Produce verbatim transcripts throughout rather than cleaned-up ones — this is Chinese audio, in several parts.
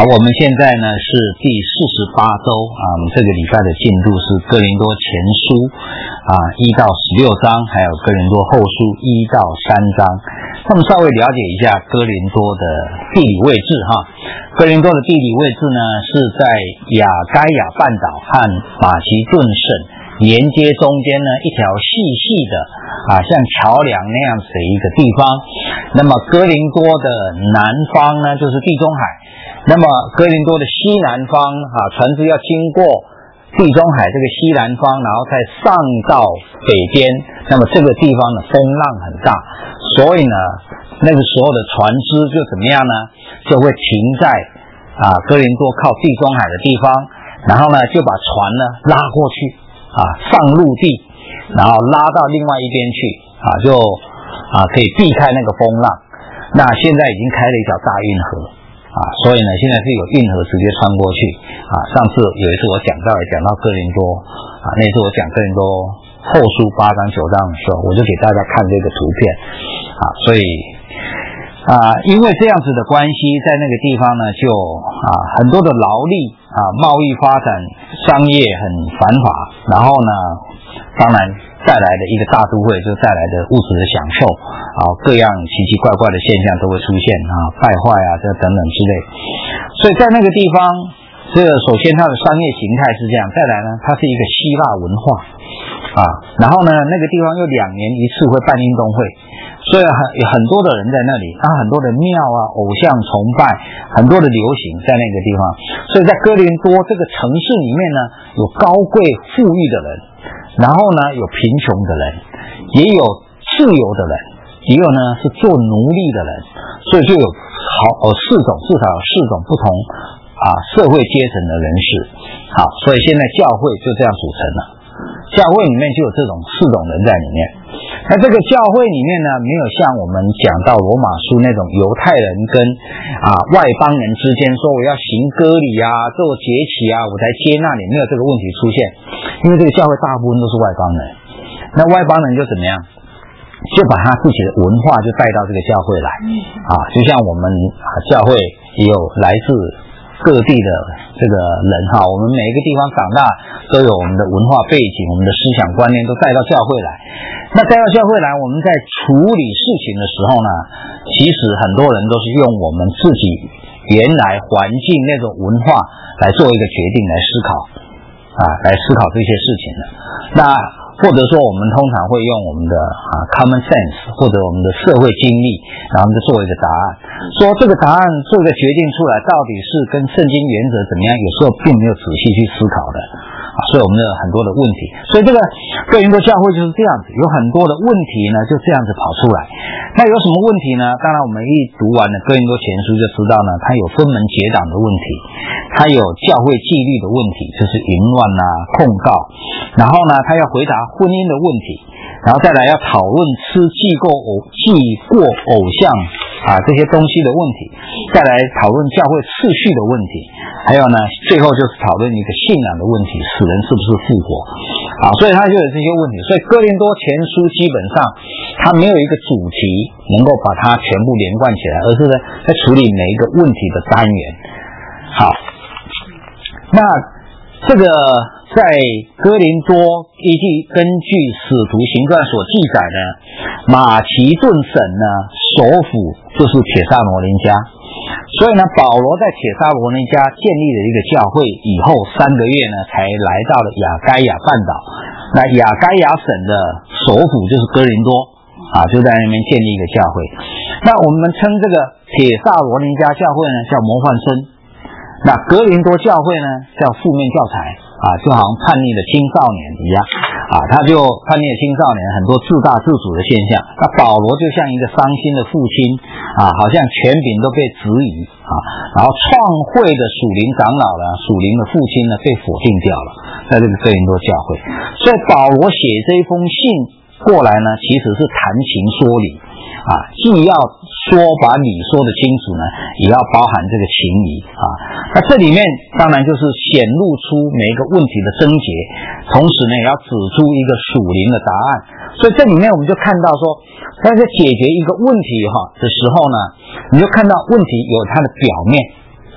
好，我们现在呢是第四十八周啊，我们这个礼拜的进度是哥林多前书啊一到十六章，还有哥林多后书一到三章。那么稍微了解一下哥林多的地理位置哈。哥林多的地理位置呢是在亚该亚半岛和马其顿省连接中间呢一条细细的啊像桥梁那样子的一个地方。那么哥林多的南方呢就是地中海，那么哥林多的西南方啊船只要经过地中海这个西南方，然后再上到北边，那么这个地方的风浪很大，所以呢那个时候的船只就怎么样呢，就会停在啊哥林多靠地中海的地方，然后呢就把船呢拉过去啊上陆地，然后拉到另外一边去啊就啊可以避开那个风浪。那现在已经开了一条大运河啊，所以呢现在是有运河直接穿过去啊。上次有一次我讲到也讲到哥林多啊，那次我讲哥林多后书八章九章的时候，我就给大家看这个图片啊，所以啊因为这样子的关系，在那个地方呢就啊很多的劳力啊，贸易发展，商业很繁华，然后呢当然带来的一个大都会就带来的物质的享受啊，各样奇奇怪怪的现象都会出现啊，败坏啊这等等之类。所以在那个地方，这个首先它的商业形态是这样，再来呢它是一个希腊文化啊，然后呢那个地方又两年一次会办运动会，所以很有很多的人在那里啊，很多的庙啊，偶像崇拜，很多的流行在那个地方。所以在哥林多这个城市里面呢，有高贵富裕的人，然后呢有贫穷的人，也有自由的人，也有呢是做奴隶的人，所以就有好有四种，至少有四种不同啊社会阶层的人士。好，所以现在教会就这样组成了，教会里面就有这种四种人在里面。那这个教会里面呢，没有像我们讲到罗马书那种犹太人跟啊外邦人之间说我要行割礼啊，做节期啊，我才接纳你，没有这个问题出现。因为这个教会大部分都是外邦人，那外邦人就怎么样，就把他自己的文化就带到这个教会来啊，就像我们啊教会也有来自各地的这个人哈，我们每一个地方长大都有我们的文化背景，我们的思想观念都带到教会来。那带到教会来，我们在处理事情的时候呢，其实很多人都是用我们自己原来环境那种文化来做一个决定，来思考啊，来思考这些事情的。那或者说我们通常会用我们的啊 common sense 或者我们的社会经历，然后就做一个答案，说这个答案做一个决定出来到底是跟圣经原则怎么样，有时候并没有仔细去思考的啊，所以我们有很多的问题。所以这个哥林多教会就是这样子，有很多的问题呢就这样子跑出来。那有什么问题呢？当然我们一读完了哥林多前书就知道呢，它有分门结党的问题，它有教会纪律的问题，就是淫乱啊控告，然后呢它要回答婚姻的问题，然后再来要讨论吃祭过偶祭过偶像啊这些东西的问题，再来讨论教会次序的问题，还有呢最后就是讨论一个信仰的问题，死人是不是复活啊，所以它就有这些问题。所以哥林多前书基本上它没有一个主题能够把它全部连贯起来，而是呢在处理每一个问题的单元。好，那这个在哥林多依据根据使徒行传所记载呢，马其顿省呢首府就是铁萨罗尼迦，所以呢保罗在铁萨罗尼迦建立了一个教会以后三个月呢才来到了亚该亚半岛。那亚该亚省的首府就是哥林多啊，就在那边建立一个教会。那我们称这个铁萨罗尼迦教会呢叫模范生，那哥林多教会呢叫负面教材啊，就好像叛逆的青少年一样啊，他就叛逆的青少年很多自大自主的现象。那保罗就像一个伤心的父亲啊，好像权柄都被质疑啊，然后创会的属灵长老呢，属灵的父亲呢被否定掉了，在这个哥林多教会。所以保罗写这一封信过来呢，其实是谈情说理啊，既要说把理说得清楚呢，也要包含这个情谊啊。那这里面当然就是显露出每一个问题的症结，同时呢也要指出一个属灵的答案。所以这里面我们就看到说，在解决一个问题哈的时候呢，你就看到问题有它的表面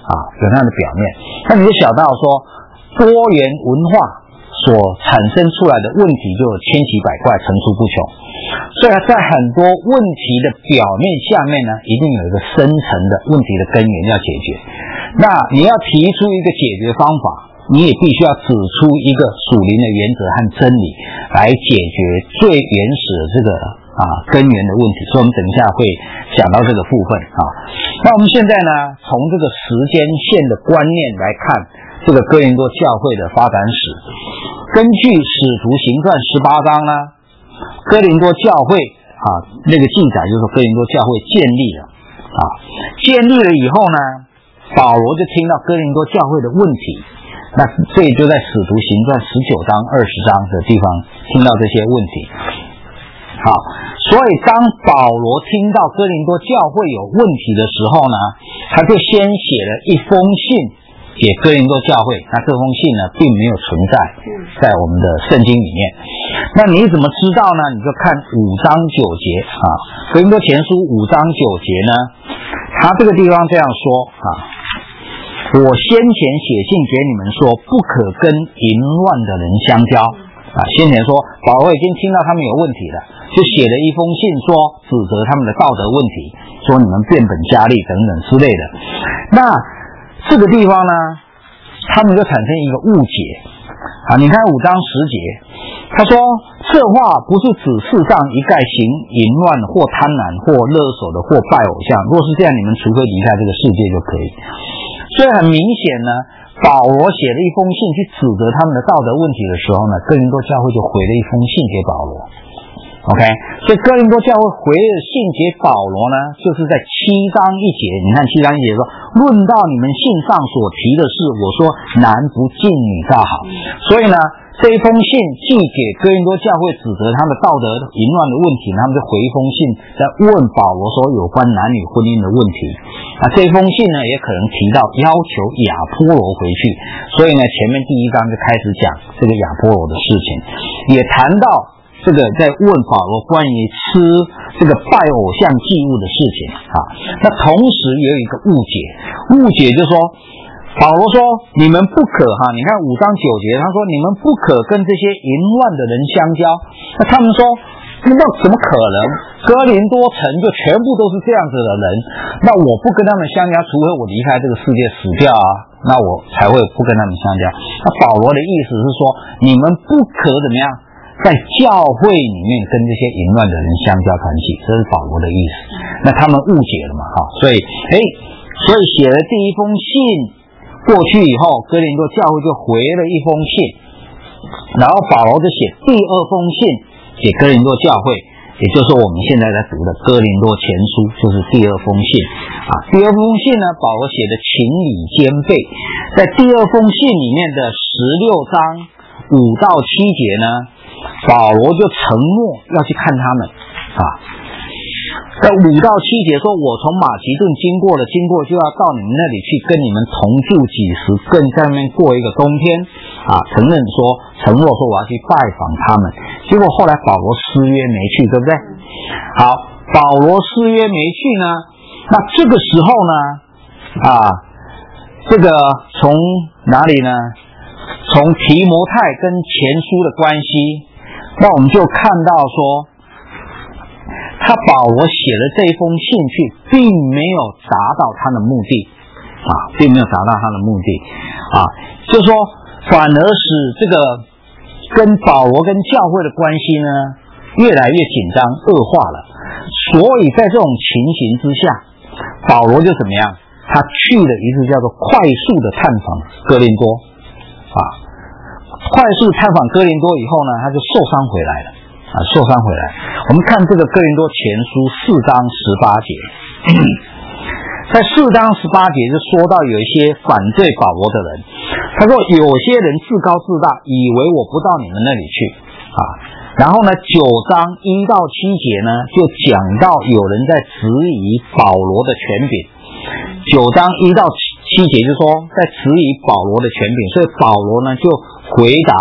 啊，有那样的表面。那你就想到说，多元文化所产生出来的问题就千奇百怪、层出不穷，所以在很多问题的表面下面呢，一定有一个深层的问题的根源要解决。那你要提出一个解决方法，你也必须要指出一个属灵的原则和真理，来解决最原始的这个啊根源的问题。所以我们等一下会讲到这个部分啊。那我们现在呢，从这个时间线的观念来看这个哥林多教会的发展史。根据使徒行传十八章呢，哥林多教会啊那个记载就是说哥林多教会建立了啊，建立了以后呢，保罗就听到哥林多教会的问题，那所以就在使徒行传十九章二十章的地方听到这些问题。好，所以当保罗听到哥林多教会有问题的时候呢，他就先写了一封信给哥林多教会。那这封信呢并没有存在在我们的圣经里面。那你怎么知道呢？你就看五章九节啊，哥林多前书五章九节呢，他这个地方这样说啊，我先前写信给你们说，不可跟淫乱的人相交啊。先前说保罗已经听到他们有问题了，就写了一封信说指责他们的道德问题，说你们变本加厉等等之类的。那这个地方呢，他们就产生一个误解啊！你看五章十节，他说这话不是指世上一概行淫乱或贪婪或勒索的或拜偶像，若是这样，你们除非离开这个世界就可以。所以很明显呢，保罗写了一封信去指责他们的道德问题的时候呢，哥林多教会就回了一封信给保罗。OK， 所以哥林多教会回了信给保罗呢，就是在七章一节。你看七章一节说，论到你们信上所提的事，我说男不敬女倒好。所以呢，这一封信寄给哥林多教会，指责他们道德淫乱的问题，他们就回一封信在问保罗说有关男女婚姻的问题。那这封信呢，也可能提到要求亚波罗回去。所以呢，前面第一章就开始讲这个亚波罗的事情，也谈到这个在问保罗关于吃这个拜偶像祭物的事情啊。那同时也有一个误解，误解就是说，保罗说你们不可哈，你看五章九节，他说你们不可跟这些淫乱的人相交。那他们说，那怎么可能？哥林多城就全部都是这样子的人，那我不跟他们相交，除非我离开这个世界死掉啊，那我才会不跟他们相交。那保罗的意思是说，你们不可怎么样？在教会里面跟这些淫乱的人相交团契，这是保罗的意思。那他们误解了嘛？哈，所以，哎，所以写了第一封信过去以后，哥林多教会就回了一封信，然后保罗就写第二封信给哥林多教会，也就是我们现在在读的哥林多前书，就是第二封信啊。第二封信呢，保罗写的情理兼备，在第二封信里面的十六章五到七节呢，保罗就承诺要去看他们啊。在五到七节说，我从马其顿经过了，经过就要到你们那里去，跟你们同住几时，更在那边过一个冬天啊。承认说，承诺说我要去拜访他们，结果后来保罗失约没去，对不对？好，保罗失约没去呢，那这个时候呢，啊，这个从哪里呢？从提摩太跟前书的关系，那我们就看到说，他保罗写了这封信去，并没有达到他的目的啊，并没有达到他的目的啊，就是说，反而使这个跟保罗跟教会的关系呢，越来越紧张恶化了。所以在这种情形之下，保罗就怎么样？他去了一次叫做快速的探访哥林多啊，快速探访哥林多以后呢，他就受伤回来了啊，受伤回来。我们看这个哥林多前书四章十八节，在四章十八节就说到有一些反对保罗的人，他说有些人自高自大，以为我不到你们那里去啊。然后呢，九章一到七节呢，就讲到有人在质疑保罗的权柄。九章一到七节就说在质疑保罗的权柄，所以保罗呢就回答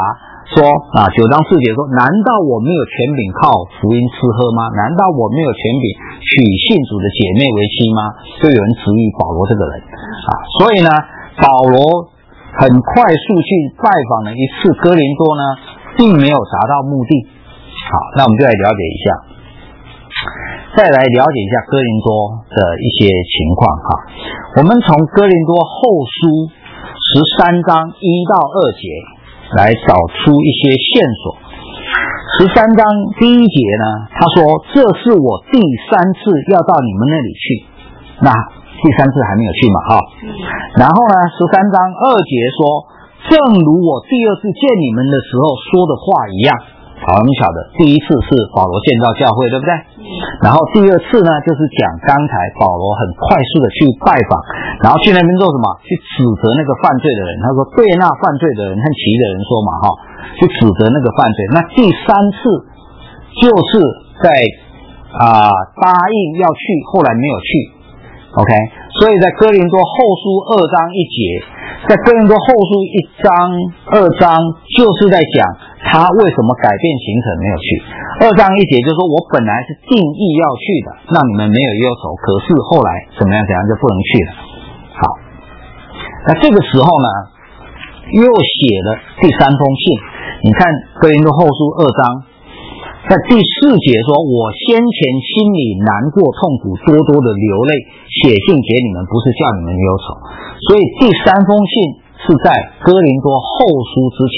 说啊，九章四节说，难道我没有权柄靠福音吃喝吗？难道我没有权柄娶信主的姐妹为妻吗？就有人质疑保罗这个人啊，所以呢，保罗很快速去拜访了一次哥林多呢，并没有达到目的。好，那我们就来了解一下，再来了解一下哥林多的一些情况哈。我们从哥林多后书十三章一到二节来找出一些线索。十三章第一节呢，他说这是我第三次要到你们那里去，那第三次还没有去嘛哈。然后呢，十三章二节说，正如我第二次见你们的时候说的话一样。好，我们晓得第一次是保罗建造教会，对不对？然后第二次呢，就是讲刚才保罗很快速的去拜访，然后去那边做什么？去指责那个犯罪的人。他说对那犯罪的人和其余的人说嘛，哈，去指责那个犯罪。那第三次就是在啊、呃、答应要去，后来没有去。OK， 所以在哥林多后书二章一节，在哥林多后书一章、二章就是在讲他为什么改变行程没有去。二章一节就是说我本来是定义要去的，让你们没有忧愁，可是后来怎么样怎样就不能去了。好，那这个时候呢，又写了第三封信。你看哥林多后书二章。在第四节说，我先前心里难过痛苦，多多的流泪，写信给你们，不是叫你们忧愁。所以第三封信是在哥林多后书之前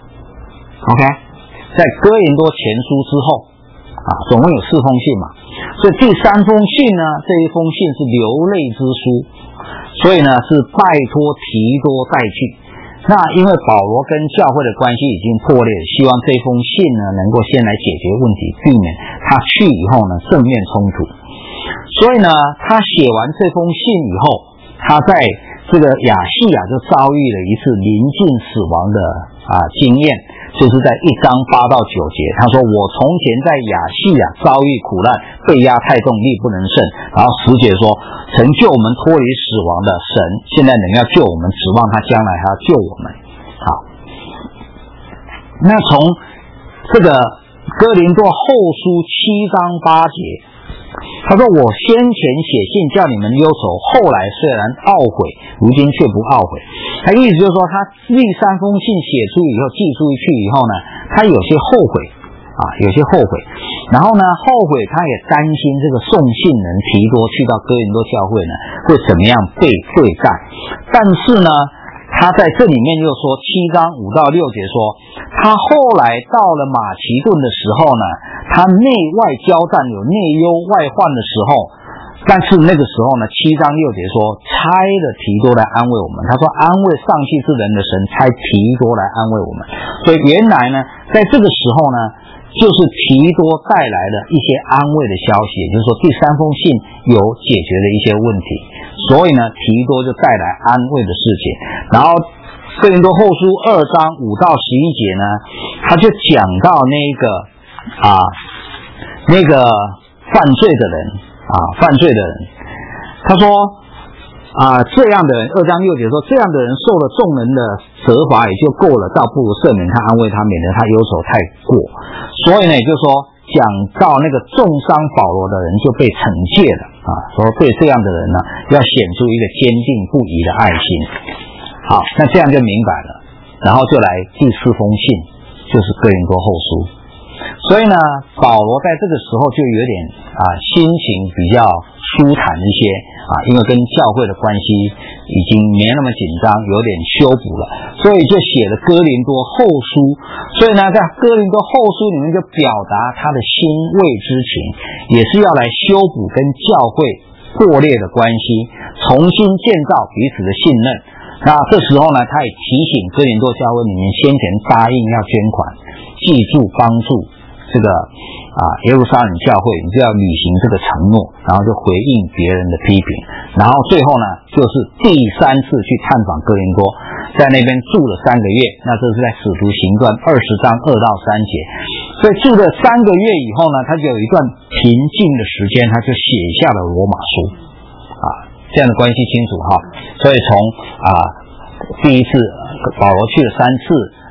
OK， 在哥林多前书之后啊，总共有四封信嘛，所以第三封信呢，这一封信是流泪之书，所以呢是拜托提多带去。那因为保罗跟教会的关系已经破裂，希望这封信呢能够先来解决问题，避免他去以后呢正面冲突。所以呢，他写完这封信以后，他在这个亚细亚就遭遇了一次临近死亡的啊经验，就是在一章八到九节，他说我从前在亚细亚遭遇苦难，被压太重，力不能胜。然后十节说，曾救我们脱离死亡的神，现在能要救我们，指望他将来还要救我们。好，那从这个哥林多后书七章八节，他说我先前写信叫你们忧愁，后来虽然懊悔，如今却不懊悔。他意思就是说，他第三封信写出以后，寄出去以后呢，他有些后悔啊，有些后悔。然后呢，后悔他也担心这个送信人提多去到哥林多教会呢，会怎么样被对待。但是呢，他在这里面又说，七章五到六节说，他后来到了马其顿的时候呢，他内外交战，有内忧外患的时候，但是那个时候呢，七章六节说，差了提多来安慰我们。他说，安慰上气之人的神差提多来安慰我们。所以原来呢，在这个时候呢，就是提多带来了一些安慰的消息，也就是说第三封信有解决了一些问题，所以呢提多就带来安慰的事情。然后哥林多后书二章五到十一节呢，他就讲到那个啊那个犯罪的人啊犯罪的人，他说啊，这样的人，二章六节说，这样的人受了众人的责罚也就够了，倒不如赦免他，安慰他，免得他忧愁太过。所以呢，也就是说，讲到那个重伤保罗的人就被惩戒了啊，说对这样的人呢，要显出一个坚定不移的爱心。好，那这样就明白了。然后就来第四封信，就是哥林多后书。所以呢，保罗在这个时候就有点啊心情比较舒坦一些啊，因为跟教会的关系已经没那么紧张，有点修补了，所以就写了哥林多后书。所以呢，在哥林多后书里面就表达他的欣慰之情，也是要来修补跟教会破裂的关系，重新建造彼此的信任。那这时候呢，他也提醒哥林多教会，你们先前答应要捐款，记住帮助这个啊耶路撒冷教会，你就要履行这个承诺，然后就回应别人的批评。然后最后呢，就是第三次去探访哥林多，在那边住了三个月。那这是在使徒行传二十章二到三节。所以住了三个月以后呢，他就有一段平静的时间，他就写下了罗马书啊。这样的关系清楚哈，所以从啊第一次保罗去了三次，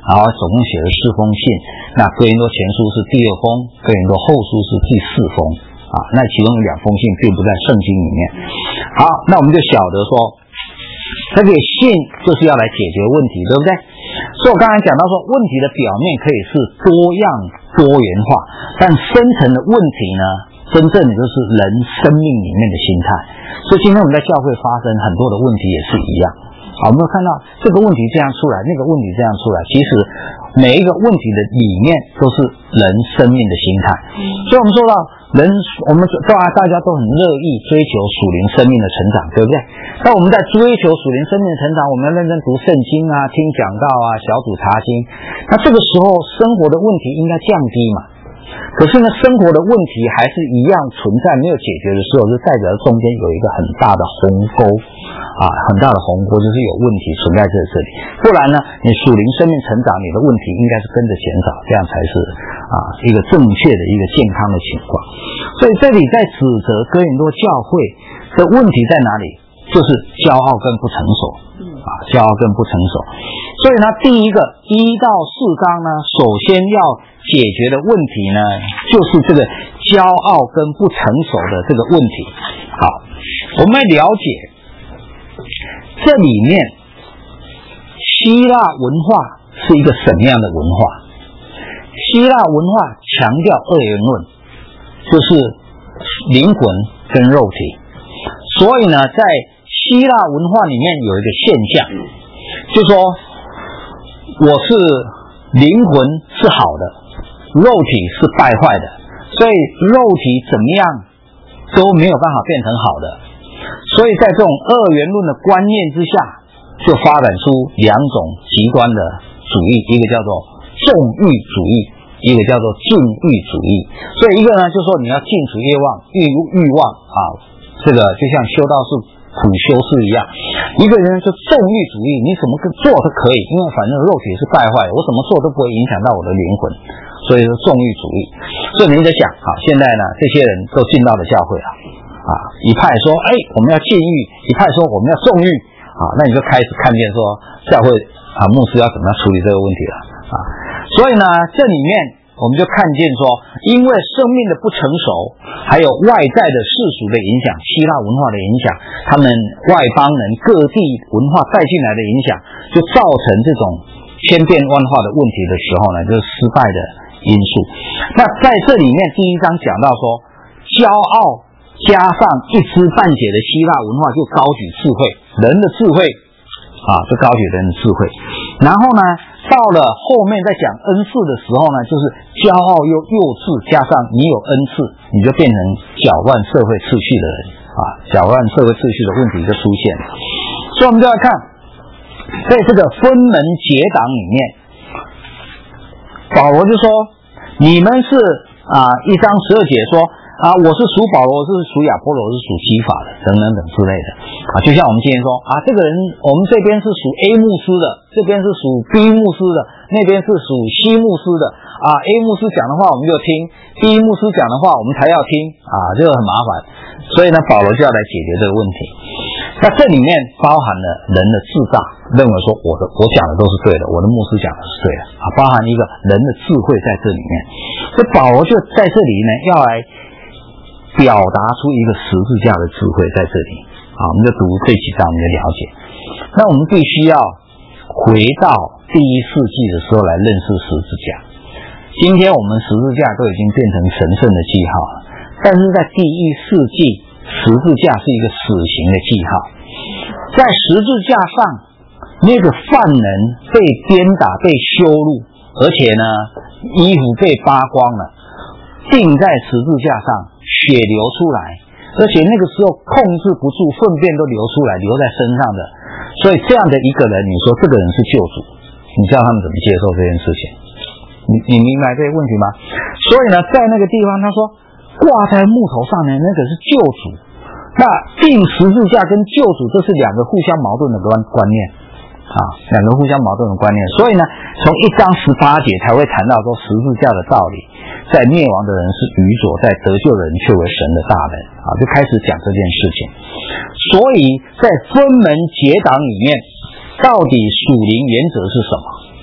然后总共写了四封信。那哥林多前书是第二封，哥林多后书是第四封啊。那其中有两封信并不在圣经里面。好，那我们就晓得说，这个信就是要来解决问题，对不对？所以我刚才讲到说，问题的表面可以是多样多元化，但深层的问题呢，真正的就是人生命里面的心态。所以今天我们在教会发生很多的问题也是一样。好，我们有看到这个问题这样出来，那个问题这样出来，其实每一个问题的里面都是人生命的心态。所以我们说到人，我们大大家都很乐意追求属灵生命的成长，对不对？那我们在追求属灵生命的成长，我们要认真读圣经啊，听讲道啊，小组查经。那这个时候生活的问题应该降低嘛？可是呢，生活的问题还是一样存在，没有解决的时候，就代表中间有一个很大的鸿沟啊，很大的鸿沟就是有问题存在在这里。不然呢，你属灵生命成长，你的问题应该是跟着减少，这样才是啊一个正确的一个健康的情况。所以这里在指责哥林多教会的问题在哪里？就是骄傲跟不成熟啊，骄傲跟不成熟。所以呢，第一个一到四章呢，首先要解决的问题呢，就是这个骄傲跟不成熟的这个问题。好，我们来了解这里面希腊文化是一个什么样的文化。希腊文化强调二元论，就是灵魂跟肉体。所以呢，在希腊文化里面有一个现象，就是说我是灵魂是好的，肉体是败坏的，所以肉体怎么样都没有办法变成好的。所以在这种二元论的观念之下，就发展出两种极端的主义，一个叫做纵欲主义，一个叫做禁欲主义。所以一个呢，就是说你要禁止欲望，欲欲望啊，这个就像修道士苦修士一样。一个人就纵欲主义，你怎么做都可以，因为反正肉体是败坏，我怎么做都不会影响到我的灵魂，所以是纵欲主义。所以你在想，好，现在呢，这些人都进到了教会了，啊，一派说，哎，我们要禁欲，一派说我们要纵欲，啊，那你就开始看见说，教会啊，牧师要怎么样处理这个问题了，啊，所以呢，这里面我们就看见说，因为生命的不成熟，还有外在的世俗的影响，希腊文化的影响，他们外邦人各地文化带进来的影响，就造成这种千变万化的问题的时候呢，就是失败的因素。那在这里面第一章讲到说，骄傲加上一知半解的希腊文化，就高举智慧，人的智慧啊，就高举人的智慧。然后呢，到了后面在讲恩赐的时候呢，就是骄傲又幼稚，加上你有恩赐，你就变成搅乱社会秩序的人啊，搅乱社会秩序的问题就出现了。所以我们就要看，在这个分门结党里面，保罗就说，你们是啊，一章十二节说啊，我是属保罗，我是属亚波罗，我是属基法的，等等等之类的啊。就像我们今天说啊，这个人我们这边是属 A 牧师的，这边是属 B 牧师的，那边是属 C 牧师的啊。A 牧师讲的话我们就听， B 牧师讲的话我们才要听啊，这个很麻烦。所以呢，保罗就要来解决这个问题。那这里面包含了人的自大，认为说我的我讲的都是对的，我的牧师讲的是对的啊，包含一个人的智慧在这里面。所以保罗就在这里呢，要来表达出一个十字架的智慧在这里啊，我们就读这几章，我们就了解。那我们必须要回到第一世纪的时候来认识十字架。今天我们十字架都已经变成神圣的记号了，但是在第一世纪，十字架是一个死刑的记号。在十字架上，那个犯人被鞭打、被羞辱，而且呢，衣服被扒光了，钉在十字架上，血流出来，而且那个时候控制不住，粪便都流出来，流在身上的。所以这样的一个人，你说这个人是救主，你叫他们怎么接受这件事情？你你明白这个问题吗？所以呢，在那个地方他说挂在木头上呢，那个是救主。那钉十字架跟救主，这是两个互相矛盾的观观念啊，两个互相矛盾的观念。所以呢，从一章十八节才会谈到说十字架的道理，在灭亡的人是愚拙，在得救的人却为神的大能啊，就开始讲这件事情。所以在分门结党里面，到底属灵原则是什么？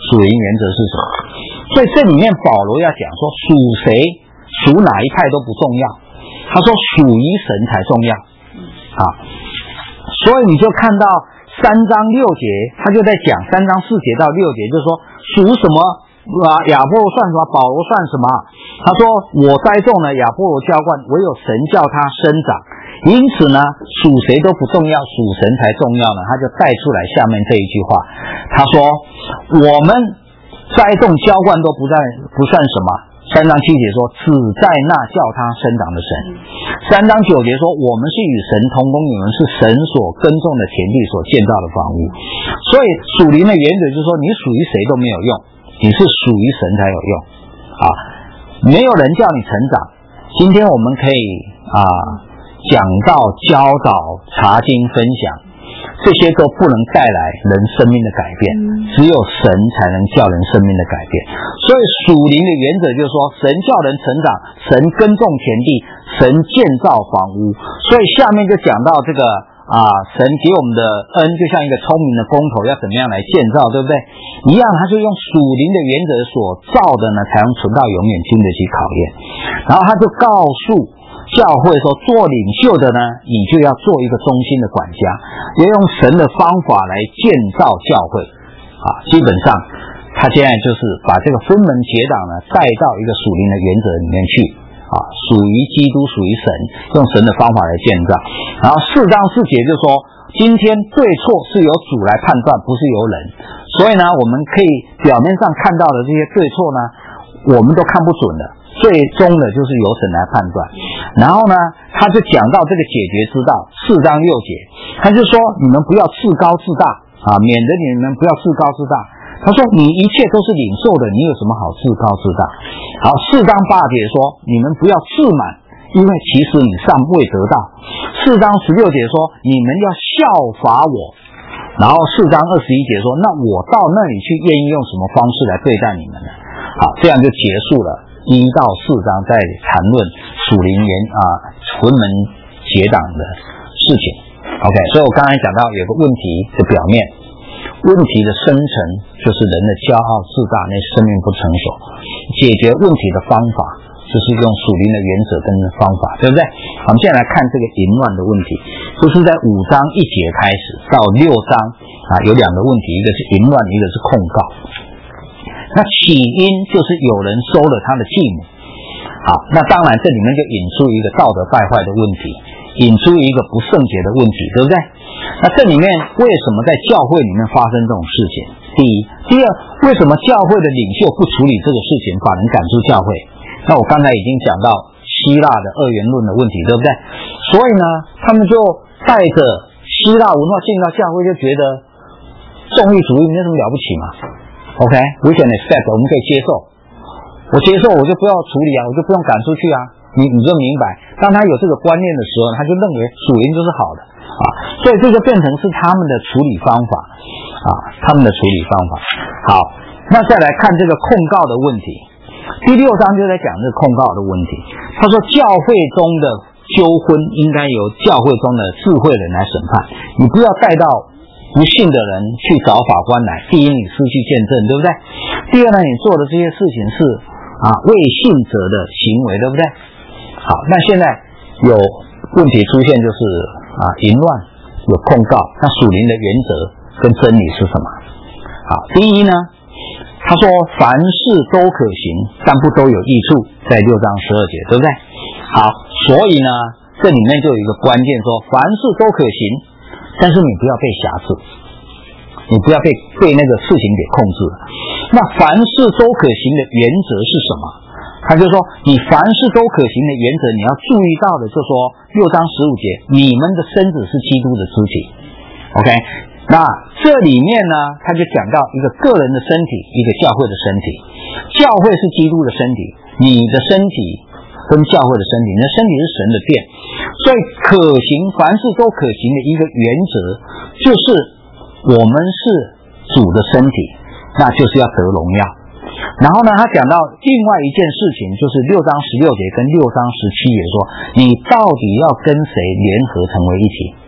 属灵原则是什么？所以这里面保罗要讲说，属谁属哪一派都不重要，他说属于神才重要啊。所以你就看到三章六节，他就在讲三章四节到六节，就是说属什么啊？亚波罗算什么？保罗算什么？他说我栽种了，亚波罗浇灌，唯有神叫它生长。因此呢，属谁都不重要，属神才重要呢。他就带出来下面这一句话，他说我们栽种浇灌都不算不算什么。三章七节说只在那叫它生长的神。三章九节说我们是与神同工，你们是神所耕种的田地所建造的房屋。所以属灵的原则就是说，你属于谁都没有用，你是属于神才有用啊。没有人叫你成长。今天我们可以啊讲道、教导、查经、分享，这些都不能带来人生命的改变，只有神才能叫人生命的改变。所以属灵的原则就是说，神叫人成长，神耕种田地，神建造房屋。所以下面就讲到这个啊，神给我们的恩就像一个聪明的工头，要怎么样来建造，对不对？一样，他就用属灵的原则所造的呢，才能存到永远，经得起考验。然后他就告诉教会说，做领袖的呢，你就要做一个忠心的管家，要用神的方法来建造教会啊。基本上他现在就是把这个分门结党呢带到一个属灵的原则里面去啊，属于基督，属于神，用神的方法来建造。然后四章四节就说，今天对错是由主来判断，不是由人。所以呢，我们可以表面上看到的这些对错呢，我们都看不准的，最终的就是由神来判断。然后呢，他就讲到这个解决之道，四章六节，他就说你们不要自高自大啊，免得你们不要自高自大。他说你一切都是领受的，你有什么好自高自大？好，四章八节说你们不要自满，因为其实你尚未得到。四章十六节说你们要效法我。然后四章二十一节说，那我到那里去愿意用什么方式来对待你们呢？好，这样就结束了一到四章在谈论属灵原啊分门结党的事情。 OK， 所以我刚才讲到有个问题的表面，问题的深层就是人的骄傲自大，那生命不成熟。解决问题的方法就是用属灵的原则跟方法，对不对？我们现在来看这个淫乱的问题，就是在五章一节开始到六章啊，有两个问题，一个是淫乱，一个是控告。那起因就是有人收了他的继母。好，那当然这里面就引出一个道德败坏的问题，引出一个不圣洁的问题，对不对？那这里面为什么在教会里面发生这种事情？第一，第二，为什么教会的领袖不处理这个事情，把人赶出教会？那我刚才已经讲到希腊的二元论的问题，对不对？所以呢，他们就带着希腊文化进到教会，就觉得纵欲主义没什么了不起嘛。OK， we can accept， 我们可以接受。我接受，我就不要处理啊，我就不用赶出去啊。你你就明白，当他有这个观念的时候，他就认为属灵就是好的啊，所以这就变成是他们的处理方法啊，他们的处理方法。好，那再来看这个控告的问题。第六章就在讲这个控告的问题。他说，教会中的纠纷应该由教会中的智慧人来审判，你不要带到不信的人去找法官来。第一，你失去见证，对不对？第二呢，你做的这些事情是啊未信者的行为，对不对？好，那现在有问题出现，就是啊淫乱，有控告。那属灵的原则跟真理是什么？好，第一呢，他说凡事都可行，但不都有益处，在六章十二节，对不对？好，所以呢，这里面就有一个关键说，凡事都可行，但是你不要被辖制，你不要被被那个事情给控制。那凡事都可行的原则是什么？他就说，你凡事都可行的原则，你要注意到的，就说六章十五节，你们的身子是基督的肢体。OK， 那这里面呢，他就讲到一个个人的身体，一个教会的身体。教会是基督的身体，你的身体跟教会的身体，你的身体是神的殿。所以可行，凡事都可行的一个原则，就是我们是主的身体，那就是要得荣耀。然后呢，他讲到另外一件事情，就是六章十六节跟六章十七节说，你到底要跟谁联合成为一体？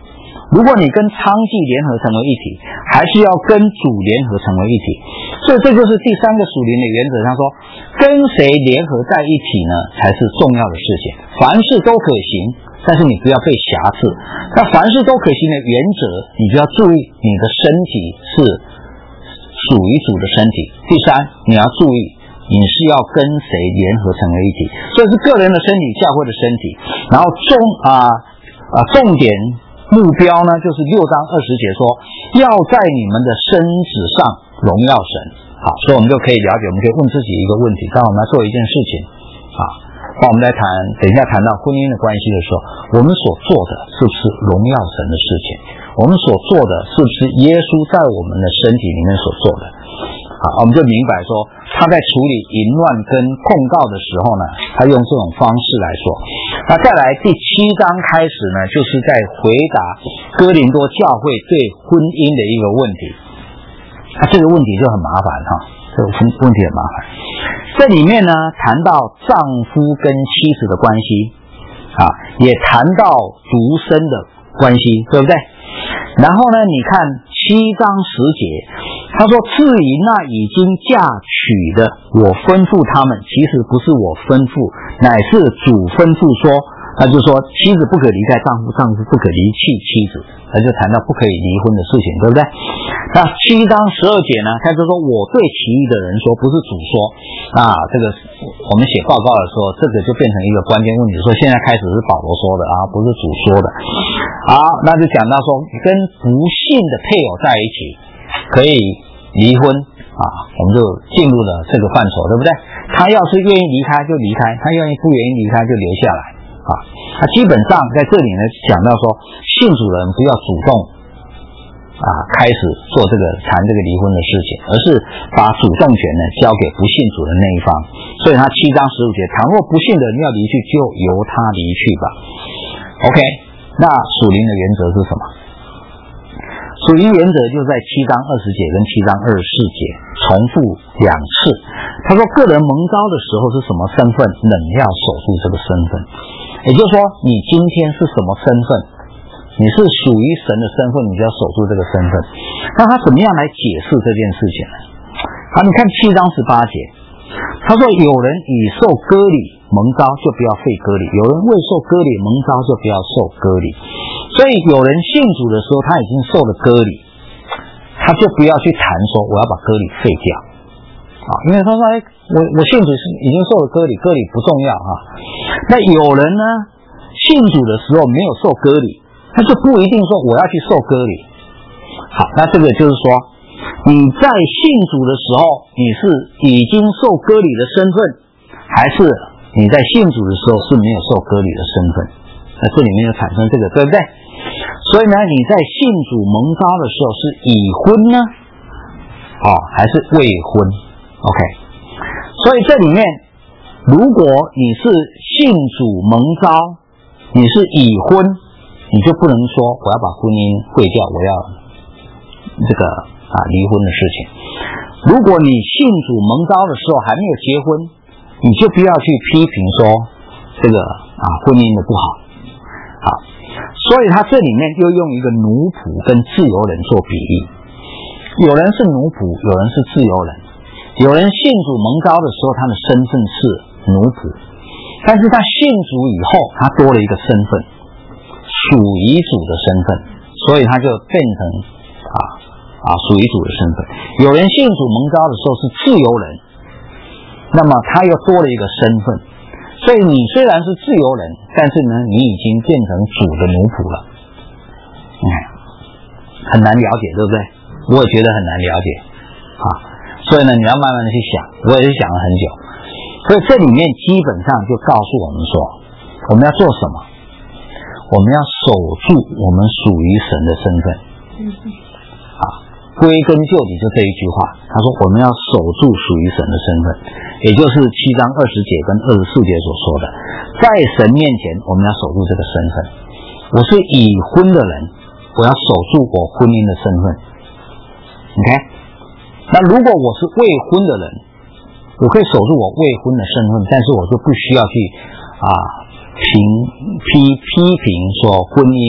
如果你跟娼妓联合成为一体，还是要跟主联合成为一体。所以这就是第三个属灵的原则。他说，跟谁联合在一起呢，才是重要的事情。凡事都可行，但是你不要被瑕疵。那凡事都可行的原则，你就要注意你的身体是属于主的身体。第三，你要注意你是要跟谁联合成为一体。所以是个人的身体，教会的身体。然后重啊啊重点目标呢，就是六章二十节说，要在你们的身子上荣耀神。好，所以我们就可以了解，我们可以问自己一个问题：当我们来做一件事情啊，当我们来谈，等一下谈到婚姻的关系的时候，我们所做的是不是荣耀神的事情？我们所做的是不是耶稣在我们的身体里面所做的？好，我们就明白说，他在处理淫乱跟控告的时候呢，他用这种方式来说。那再来第七章开始呢，就是在回答哥林多教会对婚姻的一个问题。那这个问题就很麻烦哈，这个问题很麻烦。这里面呢，谈到丈夫跟妻子的关系啊，也谈到独身的关系，对不对？然后呢，你看七章十节，他说，至于那已经嫁娶的，我吩咐他们，其实不是我吩咐，乃是主吩咐说，那就说妻子不可离开丈夫，丈夫不可离弃妻子，那就谈到不可以离婚的事情，对不对？那七章十二节呢，他就说，我对其余的人说，不是主说啊，这个我们写报告的时候，这个就变成一个关键问题，说现在开始是保罗说的啊，不是主说的。好，那就讲到说，跟不信的配偶在一起可以离婚啊，我们就进入了这个范畴，对不对？他要是愿意离开就离开，他愿意不愿意离开就留下来啊。他基本上在这里呢讲到说，信主人不要主动啊开始做这个谈这个离婚的事情，而是把主动权呢交给不信主的那一方。所以他七章十五节，倘若不信的人要离去，就由他离去吧。OK， 那属灵的原则是什么？属灵原则就在七章二十节跟七章二十四节重复两次。他说，个人蒙召的时候是什么身份，仍要守住这个身份。也就是说，你今天是什么身份，你是属于神的身份，你就要守住这个身份。那他怎么样来解释这件事情呢？好，你看七章十八节，他说，有人已受割礼蒙召，就不要废割礼；有人未受割礼蒙召，就不要受割礼。所以有人信主的时候，他已经受了割礼，他就不要去谈说我要把割礼废掉啊，因为他说，哎，我我信主是已经受了割礼，割礼不重要啊。那有人呢，信主的时候没有受割礼，他就不一定说我要去受割礼。好，那这个就是说，你在信主的时候，你是已经受割礼的身份，还是你在信主的时候是没有受割礼的身份？那这里面就产生这个，对不对？所以呢，你在信主蒙召的时候是已婚呢，哦，还是未婚 ？OK， 所以这里面，如果你是信主蒙召，你是已婚，你就不能说我要把婚姻废掉，我要这个啊离婚的事情。如果你信主蒙召的时候还没有结婚，你就不要去批评说这个啊婚姻的不好。好，所以他这里面又用一个奴仆跟自由人做比喻。有人是奴仆，有人是自由人。有人信主蒙召的时候，他的身份是奴仆，但是他信主以后，他多了一个身份，属于主的身份，所以他就变成啊啊属于主的身份。有人信主蒙召的时候是自由人，那么他又多了一个身份。所以你虽然是自由人，但是呢，你已经变成主的奴仆了。嗯，很难了解，对不对？我也觉得很难了解啊。所以呢，你要慢慢的去想，我也是想了很久。所以这里面基本上就告诉我们说，我们要做什么？我们要守住我们属于神的身份。啊，归根究底就这一句话，他说我们要守住属于神的身份，也就是七章二十节跟二十四节所说的，在神面前我们要守住这个身份。我是已婚的人，我要守住我婚姻的身份。OK， 那如果我是未婚的人，我可以守住我未婚的身份，但是我就不需要去啊评批批评说婚姻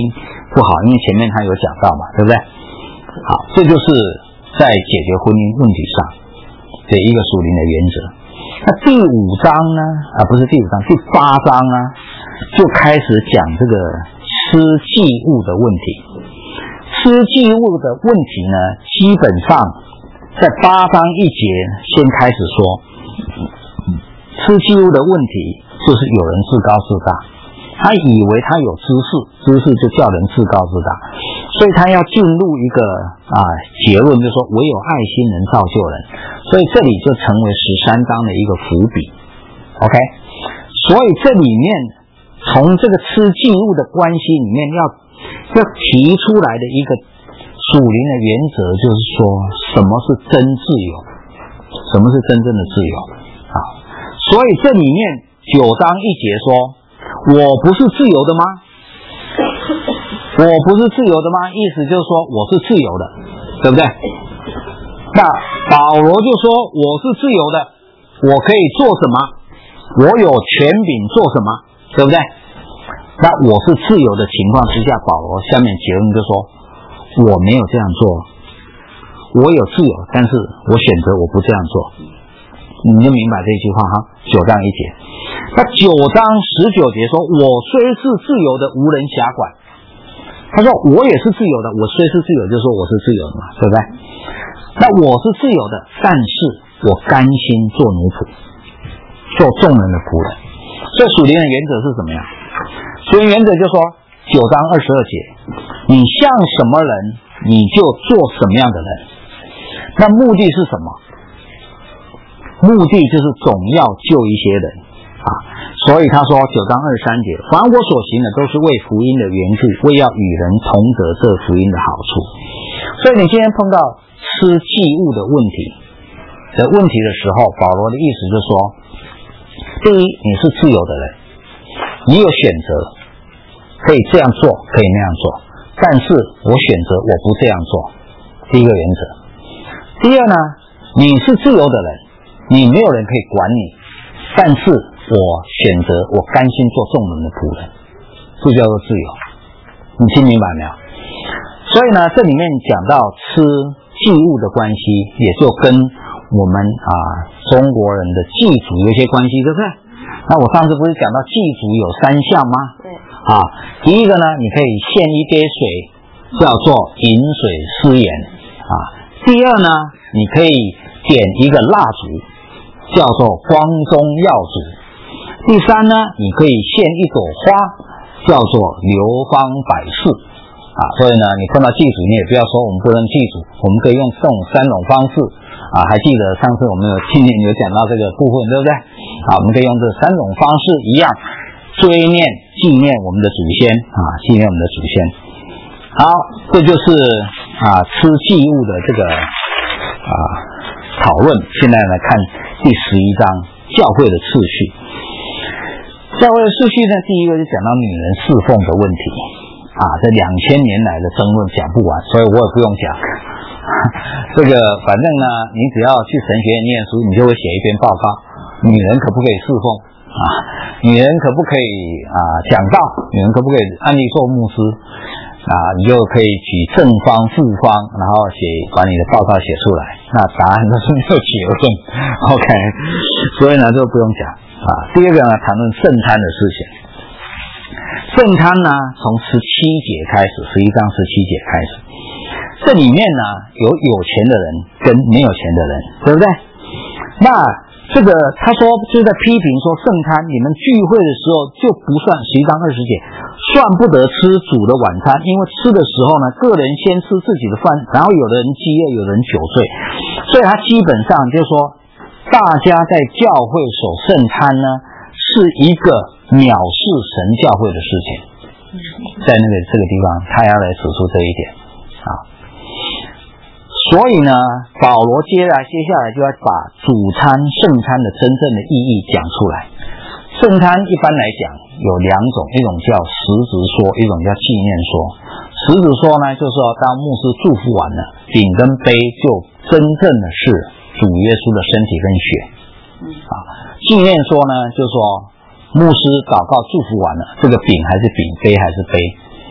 不好，因为前面他有讲到嘛，对不对？好，这就是在解决婚姻问题上的一个属灵的原则。那第五章呢？啊，不是第五章，第八章呢，就开始讲这个吃祭物的问题。吃祭物的问题呢，基本上在八章一节先开始说，吃祭物的问题就是有人自高自大。他以为他有知识，知识就叫人自高自大，所以他要进入一个啊结论，就是说唯有爱心能造就人，所以这里就成为十三章的一个伏笔。OK， 所以这里面从这个吃祭物的关系里面要要提出来的一个属灵的原则，就是说什么是真自由，什么是真正的自由啊？所以这里面九章一节说。我不是自由的吗？我不是自由的吗？意思就是说我是自由的，对不对？那保罗就说我是自由的，我可以做什么？我有权柄做什么？对不对？那我是自由的情况之下，保罗下面结论就说我没有这样做，我有自由，但是我选择我不这样做。你就明白这句话哈，九章一节。那九章十九节说，我虽是自由的，无人辖管。他说我也是自由的，我虽是自由，就说我是自由的嘛，对不对？那我是自由的，但是我甘心做奴仆，做众人的仆人。所以属灵的原则是什么呀？属灵原则就说九章二十二节，你像什么人，你就做什么样的人。那目的是什么？目的就是总要救一些人啊，所以他说九章二十三节，凡我所行的都是为福音的缘故，为要与人同得这福音的好处。所以你今天碰到吃祭物的问题的问题的时候，保罗的意思就是说，第一，你是自由的人，你有选择，可以这样做，可以那样做，但是我选择我不这样做，第一个原则。第二呢，你是自由的人，你没有人可以管你，但是我选择我甘心做众人的仆人，这叫做自由。你听明白没有？所以呢，这里面讲到吃祭物的关系，也就跟我们啊中国人的祭祖有些关系，对不对？那我上次不是讲到祭祖有三项吗？对。啊，第一个呢，你可以献一杯水，叫做饮水思源啊。第二呢，你可以点一个蜡烛，叫做光中耀祖。第三呢，你可以献一朵花，叫做流芳百世啊。所以呢，你碰到祭祖，你也不要说我们不能祭祖，我们可以用这种三种方式啊。还记得上次我们有今年有讲到这个部分，对不对？啊，我们可以用这三种方式一样追念纪念我们的祖先啊，纪念我们的祖先。好，这就是啊吃祭物的这个啊讨论。现在来看第十一章教会的次序。教会的次序呢，第一个就讲到女人侍奉的问题啊，这两千年来的争论讲不完，所以我也不用讲。这个反正呢，你只要去神学院念书，你就会写一篇报告，女人可不可以侍奉啊？女人可不可以啊讲道？女人可不可以安利做牧师？啊，你就可以举正方、负方，然后写把你的报告写出来。那答案都是没有结论 ，OK。所以呢，就不用讲啊。第二个呢，谈论圣餐的事情。圣餐呢，从十七节开始，十一章十七节开始，这里面呢有有钱的人跟没有钱的人，对不对？那这个他说就在批评说圣餐，你们聚会的时候就不算十一章二十节，算不得吃主的晚餐，因为吃的时候呢，个人先吃自己的饭，然后有的人饥饿，有的人酒醉，所以他基本上就说，大家在教会守圣餐呢，是一个藐视神教会的事情，在那个这个地方，他要来指出这一点啊。所以呢，保罗接下来接下来就要把主餐圣餐的真正的意义讲出来。圣餐一般来讲有两种，一种叫实质说，一种叫纪念说。实质说呢，就是说当牧师祝福完了，饼跟杯就真正的是主耶稣的身体跟血啊。纪念说呢，就是说牧师祷告祝福完了，这个饼还是饼，杯还是杯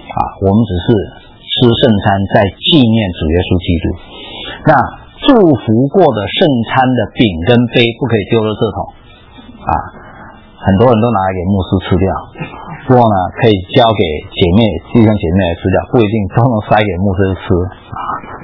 啊，我们只是吃圣餐在纪念主耶稣基督。那祝福过的圣餐的饼跟杯不可以丢垃圾桶啊，很多人都拿来给牧师吃掉，不过呢可以交给姐妹弟兄姐妹来吃掉，不一定都能塞给牧师吃啊。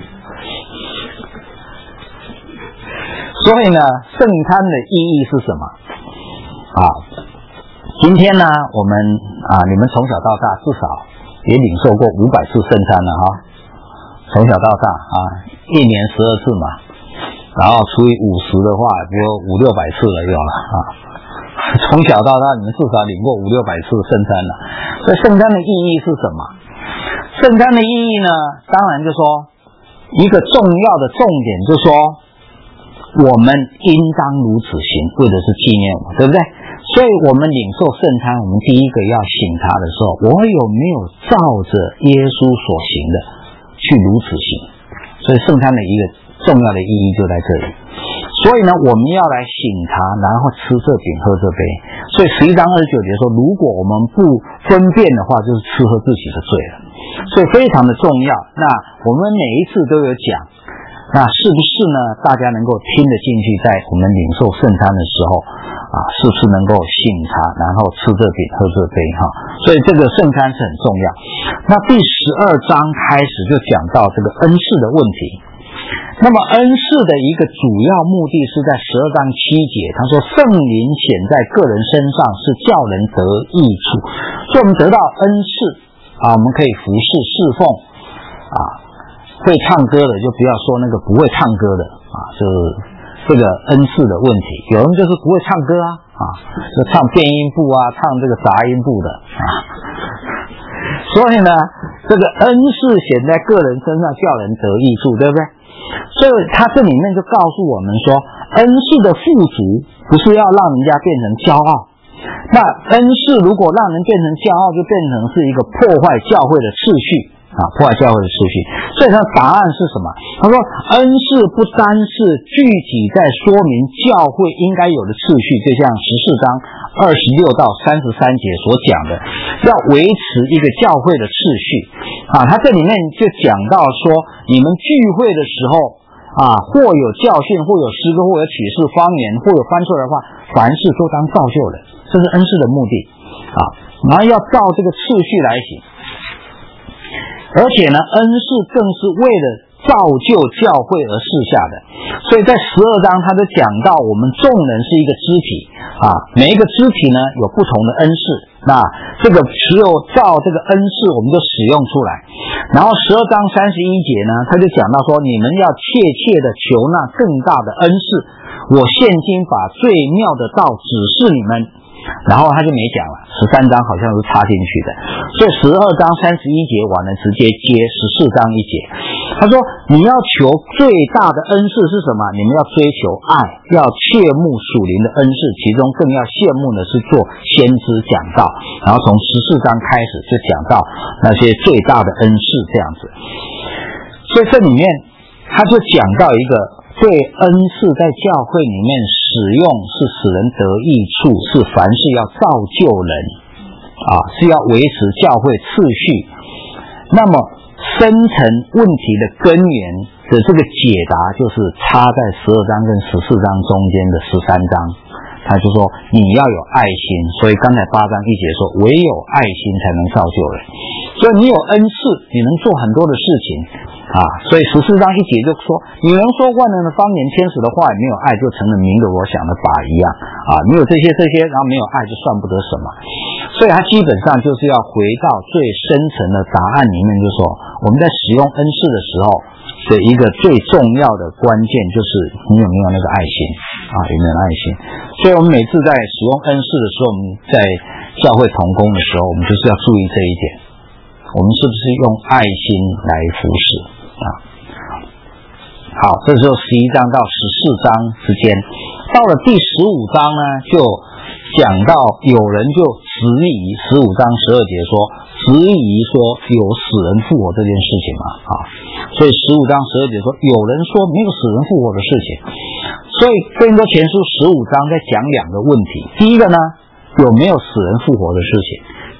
所以呢，圣餐的意义是什么啊？今天呢，我们啊，你们从小到大至少也领受过五百次圣餐了哈，从小到大啊，一年十二次嘛，然后除以五十的话，比如五六百次了有了啊。从小到大，你们至少领过五六百次圣餐了。所以圣餐的意义是什么？圣餐的意义呢，当然就说一个重要的重点，就是说我们应当如此行，为的是纪念我，对不对？所以我们领受圣餐，我们第一个要省察的时候，我有没有照着耶稣所行的去如此行？所以圣餐的一个重要的意义就在这里。所以呢，我们要来省察，然后吃这饼喝这杯。所以十一章二十九节说，如果我们不分辨的话，就是吃喝自己的罪了。所以非常的重要。那我们每一次都有讲，那是不是呢？大家能够听得进去，在我们领受圣餐的时候啊，是不是能够省察，然后吃这饼喝这杯哈？所以这个圣餐是很重要。那第十二章开始就讲到这个恩赐的问题。那么恩赐的一个主要目的是在十二章七节，他说圣灵显在个人身上是叫人得益处，所以我们得到恩赐啊，我们可以服侍侍奉啊，会唱歌的就不要说那个不会唱歌的啊，就是这个恩赐的问题。有人就是不会唱歌啊啊，就唱变音部啊，唱这个杂音部的啊。所以呢，这个恩赐显在个人身上叫人得益处，对不对？所以他这里面就告诉我们说，恩赐的富足不是要让人家变成骄傲，那恩赐如果让人变成骄傲，就变成是一个破坏教会的秩序啊，破坏教会的秩序。所以他的答案是什么？他说恩赐不单是具体在说明教会应该有的秩序，就像十四章二十六到三十三节所讲的，要维持一个教会的秩序啊。他这里面就讲到说，你们聚会的时候啊，或有教训，或有诗歌，或有启示方言，或有翻出来的话，凡事都当造就人，这是恩赐的目的啊。然后要照这个次序来行，而且呢，恩赐更是为了造就教会而赐下的。所以在十二章他就讲到，我们众人是一个肢体啊，每一个肢体呢有不同的恩赐，那这个只有照这个恩赐我们就使用出来。然后十二章三十一节呢，他就讲到说，你们要切切的求那更大的恩赐，我现今把最妙的道指示你们。然后他就没讲了，十三章好像是插进去的，所以十二章三十一节完了，直接接十四章一节。他说你要求最大的恩赐是什么？你们要追求爱，要切慕属灵的恩赐，其中更要羡慕的是做先知讲道。然后从十四章开始就讲到那些最大的恩赐这样子。所以这里面他就讲到一个对恩赐在教会里面使用是使人得益处，是凡事要造就人啊，是要维持教会次序。那么深层问题的根源的这个解答，就是插在十二章跟十四章中间的十三章，他就说你要有爱心。所以刚才八章一节说，唯有爱心才能造就人。所以你有恩赐，你能做很多的事情啊。所以十四章一节就说，你能说万能的方言，天使的话也没有爱，就成了明的我想的法一样啊。你有这些这些，然后没有爱，就算不得什么。所以他基本上就是要回到最深层的答案里面，就是说我们在使用恩赐的时候的一个最重要的关键，就是你有没有那个爱心啊，有没有爱心。所以我们每次在使用恩赐的时候，我们在教会同工的时候，我们就是要注意这一点，我们是不是用爱心来服侍啊？好，这时候十一章到十四章之间，到了第十五章呢，就讲到有人就质疑十五章十二节说，质疑说有死人复活这件事情嘛啊，所以十五章十二节说有人说没有死人复活的事情。所以哥林多前书十五章在讲两个问题，第一个呢，有没有死人复活的事情？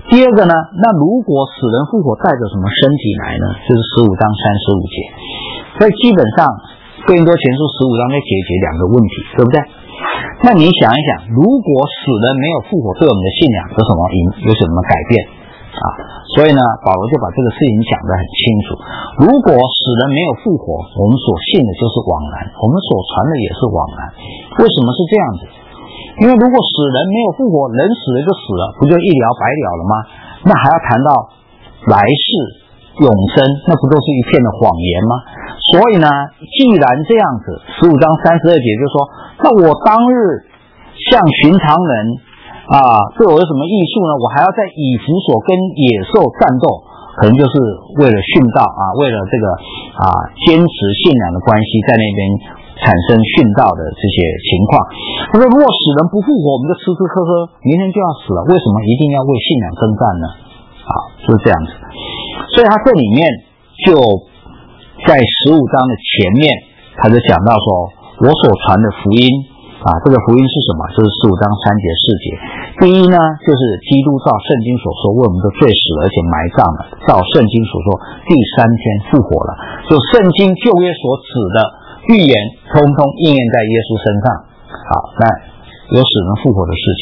第二个呢，那如果死人复活带着什么身体来呢？就是十五章三十五节。所以基本上哥林多前书十五章在解决两个问题，对不对？那你想一想，如果死人没有复活，对我们的信仰有什么影有什么改变啊？所以呢，保罗就把这个事情讲得很清楚。如果死人没有复活，我们所信的就是枉然，我们所传的也是枉然。为什么是这样子？因为如果死人没有复活，人死了就死了，不就一了百了了吗？那还要谈到来世永生，那不都是一片的谎言吗？所以呢，既然这样子，十五章三十二节就说，那我当日像寻常人啊，对我有什么益处呢？我还要在以弗所跟野兽战斗，可能就是为了殉道啊，为了这个啊坚持信仰的关系，在那边产生殉道的这些情况。他说，如果死人不复活，我们就吃吃喝喝，明天就要死了，为什么一定要为信仰征战呢？啊，就是这样子。所以他这里面就在十五章的前面，他就讲到说，我所传的福音啊，这个福音是什么？就是十五章三节四节。第一呢，就是基督照圣经所说，为我们的罪死了，而且埋葬了，照圣经所说，第三天复活了。就圣经旧约所指的预言，通通应验在耶稣身上。好，那有死人复活的事情。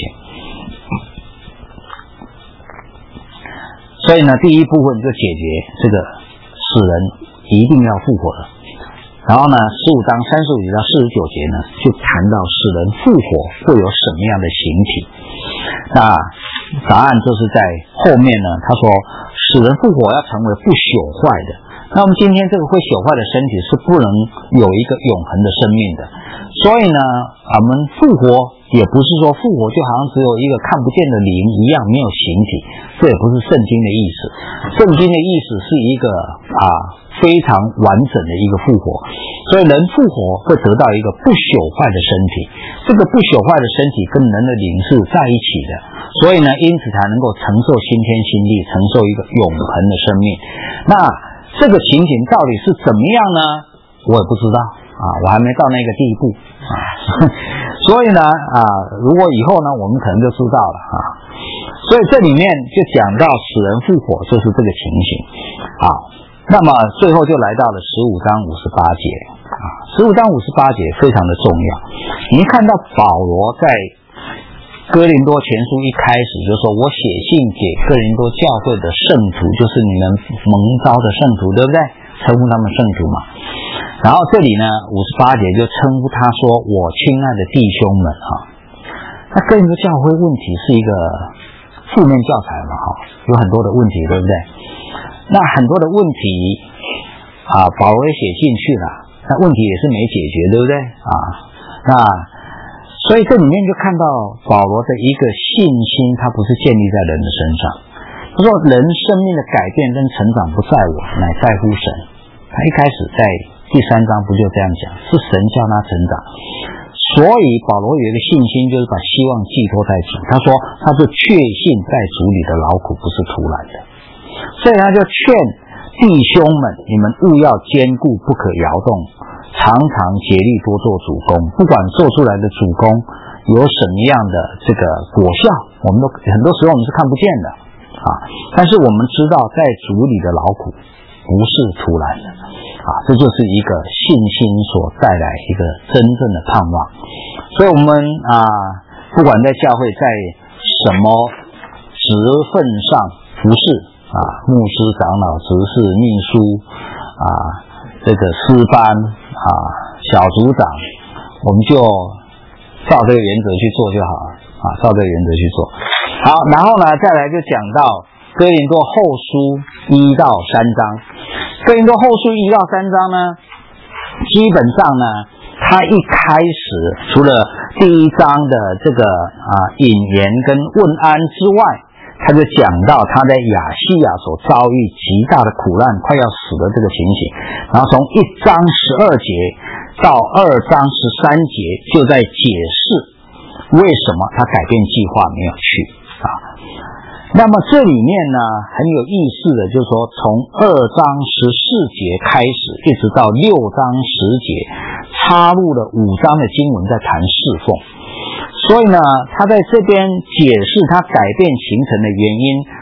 所以呢，第一部分就解决这个死人一定要复活了。然后呢，十五章三十五节到四十九节呢，就谈到死人复活会有什么样的形体。那答案就是在后面呢，他说死人复活要成为不朽坏的。那我们今天这个会朽坏的身体是不能有一个永恒的生命的。所以呢，我们复活也不是说复活就好像只有一个看不见的灵一样没有形体，这也不是圣经的意思。圣经的意思是一个啊非常完整的一个复活，所以人复活会得到一个不朽坏的身体，这个不朽坏的身体跟人的灵是在一起的，所以呢，因此才能够承受新天新地，承受一个永恒的生命。那这个情形到底是怎么样呢？我也不知道啊，我还没到那个地步啊，所以呢啊，如果以后呢，我们可能就知道了啊。所以这里面就讲到死人复活就是这个情形。好，那么最后就来到了十五章五十八节啊，十五章五十八节非常的重要。你看到保罗在哥林多前书一开始就说，我写信给哥林多教会的圣徒，就是你们蒙召的圣徒，对不对？称呼他们圣徒嘛。然后这里呢，五十八节就称呼他说，我亲爱的弟兄们哈。那哥林多教会问题是一个负面教材嘛哈，有很多的问题，对不对？那很多的问题啊，保罗也写进去了，那问题也是没解决，对不对啊？那所以这里面就看到保罗的一个信心，它不是建立在人的身上。他说人生命的改变跟成长不在我，乃在乎神。他一开始在第三章不就这样讲，是神叫他成长。所以保罗有一个信心，就是把希望寄托在主。他说他是确信在主里的劳苦不是徒然的，所以他就劝弟兄们，你们务要坚固，不可摇动，常常竭力多做主工。不管做出来的主工有什么样的这个果效，我们都很多时候我们是看不见的啊。但是我们知道，在主里的劳苦不是徒然的啊，这就是一个信心所带来一个真正的盼望。所以我们啊，不管在教会在什么职分上服侍啊，牧师、长老、执事、秘书啊，这个诗班啊，小组长，我们就照这个原则去做就好了啊，照这个原则去做。好，然后呢，再来就讲到哥林多后书一到三章。哥林多后书一到三章呢，基本上呢，他一开始除了第一章的这个啊引言跟问安之外，他就讲到他在亚细亚所遭遇极大的苦难，快要死的这个情形。然后从一章十二节到二章十三节，就在解释为什么他改变计划没有去啊。那么这里面呢，很有意思的就是说，从二章十四节开始，一直到六章十节，插入了五章的经文在谈侍奉。所以呢，他在这边解释他改变行程的原因，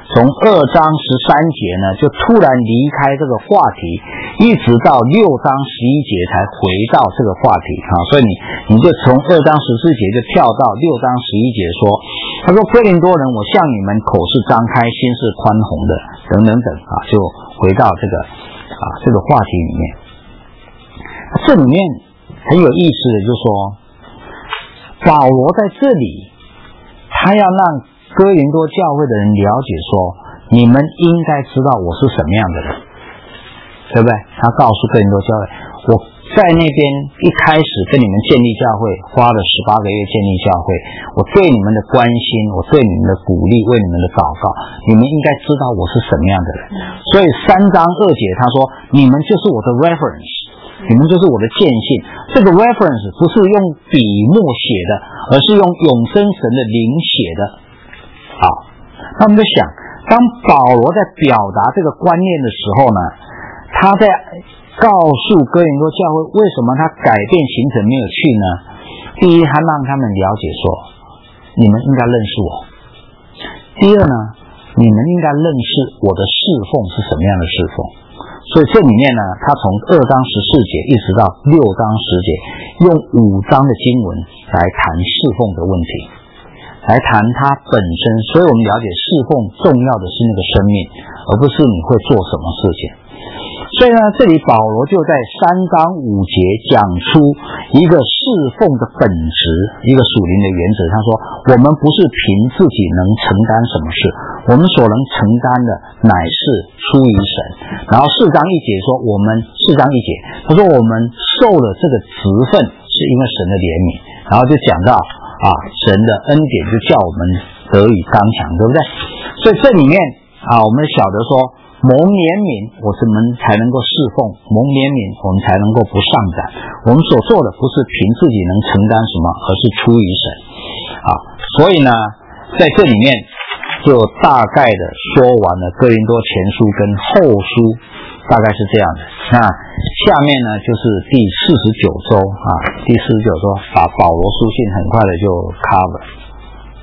从二章十三节呢，就突然离开这个话题，一直到六章十一节才回到这个话题啊。所以你你就从二章十四节就跳到六章十一节说，他说哥林多人，我向你们口是张开，心是宽宏的，等等等啊，就回到这个啊这个话题里面。这里面很有意思的就是说，保罗在这里他要让哥林多教会的人了解说，你们应该知道我是什么样的人，对不对？他告诉哥林多教会，我在那边一开始跟你们建立教会，花了十八个月建立教会，我对你们的关心，我对你们的鼓励，为你们的祷告，你们应该知道我是什么样的人。所以三章二节他说，你们就是我的 reference， 你们就是我的见信。这个 reference 不是用笔墨写的，而是用永生神的灵写的。好，那我们就想，当保罗在表达这个观念的时候呢，他在告诉哥林多教会为什么他改变行程没有去呢？第一，他让他们了解说，你们应该认识我；第二呢，你们应该认识我的侍奉是什么样的侍奉。所以这里面呢，他从二章十四节一直到六章十节，用五章的经文来谈侍奉的问题，来谈它本身。所以我们了解侍奉重要的是那个生命，而不是你会做什么事情。所以呢，这里保罗就在三章五节讲出一个侍奉的本质，一个属灵的原则。他说，我们不是凭自己能承担什么事，我们所能承担的乃是出于神。然后四章一节说，我们四章一节他说，我们受了这个职分是因为神的怜悯。然后就讲到啊，神的恩典就叫我们得以刚强，对不对？所以这里面啊，我们晓得说，蒙怜悯我们才能够侍奉，蒙怜悯我们才能够不上胆。我们所做的不是凭自己能承担什么，而是出于神啊。所以呢，在这里面就大概的说完了哥林多前书跟后书，大概是这样的。那下面呢，就是第四十九周啊，第四十九周把保罗书信很快的就 cover。